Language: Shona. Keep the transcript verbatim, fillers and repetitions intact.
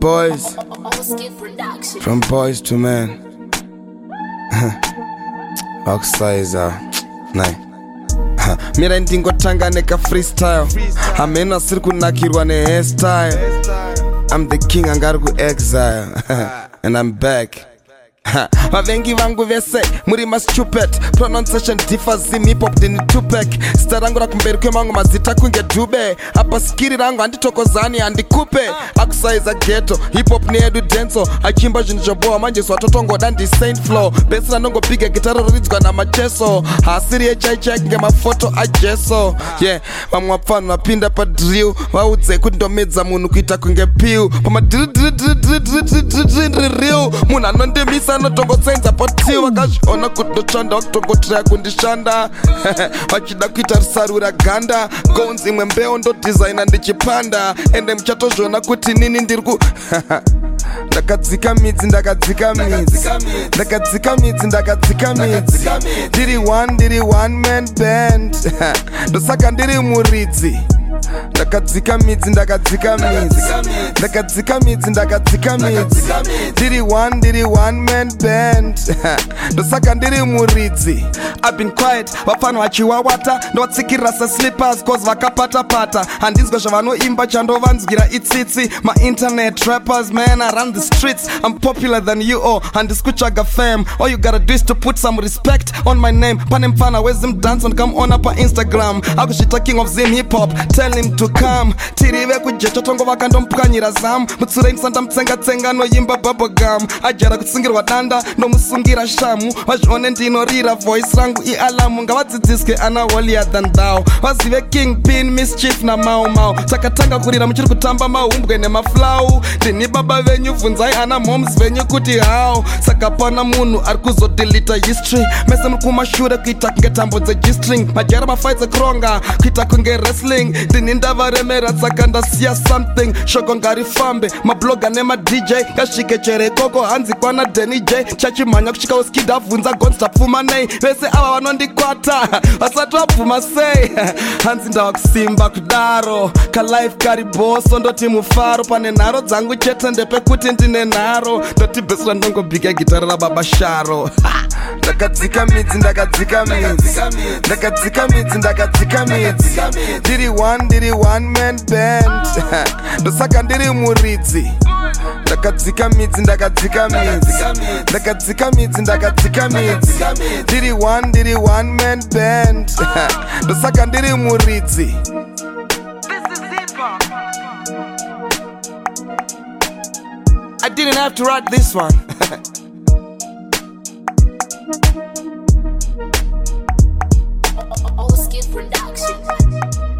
boys, from boys to men. Oxizer, nai. Mira ndingotanga neka freestyle. Amena siri kunakirwa ne hairstyle. I'm the king angari ku exile. And I'm back. Vavengi vangu vese muri ma stupid pronunciation differs in hip hop dini Tupac starangu rakumberi kwemangu mazita kunge dube apa skiri rangu anditokozani andikupe Oxizer ghetto hip hop ni edu denso achimba zvinhu zvobowa manje swatotongoda ndi Saint Flow besi ranongopiga gitara roridzwa na macheso hasiri echaichai kunge mafoto ajeso yeah vamwe vapfanu vapinda padrill vaudze kuti ndomedza munhu kuita kunge piu pama drill munhu anondemisa anotongotsenza potiwa vakazviona kuti ndotsvanda vakutongotiraya kundishanda vachida kuita risarura ganda gonzi imwe mbeu ndodesigna ndichipanda ende muchatozviona kuti nini ndiri ku ndakadzika midzi ndakadzika midzi ndakadzika midzi ndakadzika midzi ndiri one ndiri one man band ndosaka ndiri muridzi ndakadzika midzi ndakadzika midzi ndakadzika midzi ndakadzika midzi ndiri one ndiri one man band ndosaka ndiri muridzi I've been quiet vapfano vachiwawata ndowatsikirira seslippers cause vakapata-pata handinzwa zvavanoimba chandovanzwira itsitsi ma-internet rappers man I run the streets I'm popular than you all handisi kutsvaga fame all you gotta do is to put some respect on my name pane mfana wezim dance ndikamuona pa-instagram akuzvita king of zim hip hop tell him to come tirive kujecha tongo vakandompwanyira zam mutsure msanda mutsenga-tsenga noimba bubblegum ajara kutsungirwa danda ndomusungira shamu vazvione ndinorira voice rangu ialamu ngavadzidziswe ana holier than thou vazive king pin mischief na mau mau takatanga kurira muchiri kutamba mahumbwe nemaflau ndini baba venyu bvunzai ana moms venyu kuti how saka pana munhu ari kuzodelita history mese muri kumashure kuita kunge tambo dzegistring majara mafights ekuronga kuita kunge wrestling ndini ndavaremera saka ndasiya something shoko ngarifambe mabloga nemadj ngasvike chere koko hanzi kwana Danny J chachimhanya kusvika uskida bvunza gonzi tapfuma nei vese ava vanondikwata vasati vabvuma sei hanzi ndava kusimba kudaro kalife kari boso ndoti mufaro pane nharo dzangu chete ndepekuti ndine nharo ndoti bhesira ndongobhika gitara rababa Sharo ndakadzika midzi ndakadzika midzi ndakadzika midzi ndakadzika midzi ndiri one ndiri one man band ndosaka ndiri muridzi ndakadzika midzi ndakadzika midzi ndakadzika midzi ndakadzika midzi ndiri one ndiri one man band ndosaka ndiri muridzi I didn't have to write this one. All Skid Production.